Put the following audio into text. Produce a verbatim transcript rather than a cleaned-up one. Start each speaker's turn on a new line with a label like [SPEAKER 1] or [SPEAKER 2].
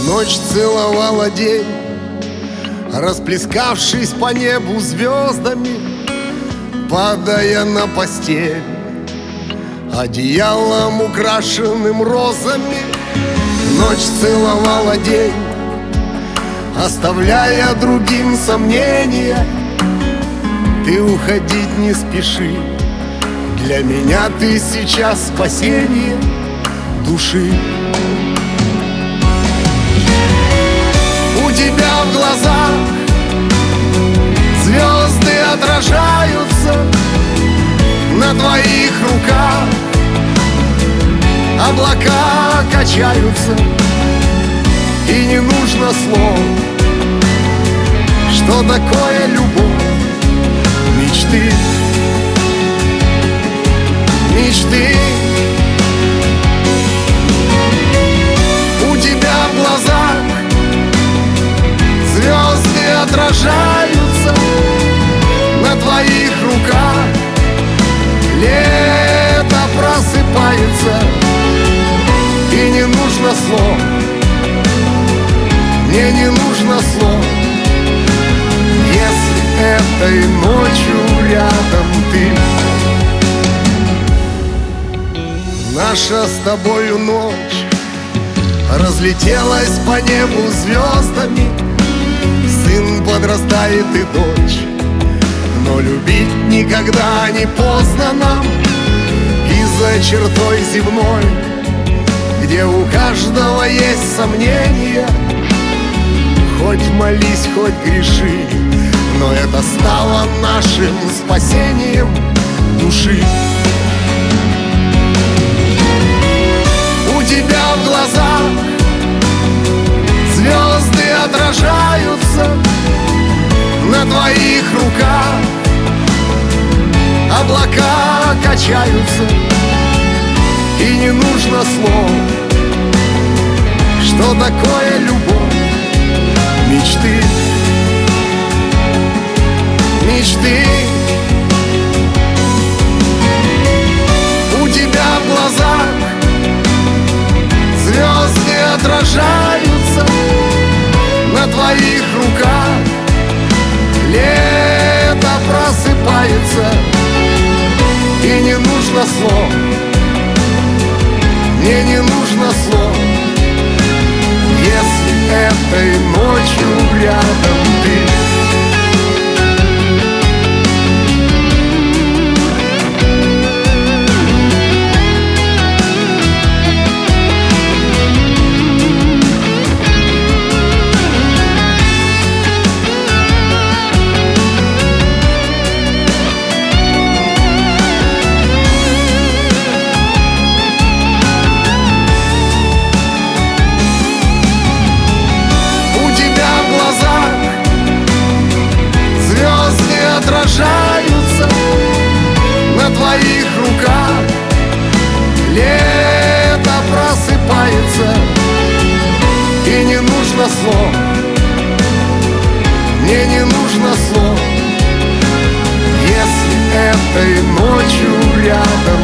[SPEAKER 1] Ночь целовала день, расплескавшись по небу звездами, падая на постель одеялом, украшенным розами. Ночь целовала день, оставляя другим сомнения. Ты уходить не спеши, для меня ты сейчас спасение души. У тебя в глазах звезды отражаются, на твоих руках облака качаются. И не нужно слов, что такое любовь, мечты, мечты. У тебя в глазах звезды отражаются, на твоих руках лето просыпается. И не нужно слов, мне не нужно слов, если этой ночью рядом ты. Наша с тобою ночь разлетелась по небу звездами. Сын подрастает и дочь, но любить никогда не поздно нам. И за чертой земной, где у каждого есть сомнения, хоть молись, хоть греши, но это стало нашим спасением души. У тебя в глазах звезды отражаются, на твоих руках облака качаются. И не нужно слов, что такое любовь, мечты, мечты. У тебя в глазах звезды отражаются, на твоих руках лето просыпается. И не нужно слов, мне не нужно слов, если этой ночью рядом ты. Отражаются, на твоих руках лето просыпается. И не нужно слов, мне не нужно слов, если этой ночью рядом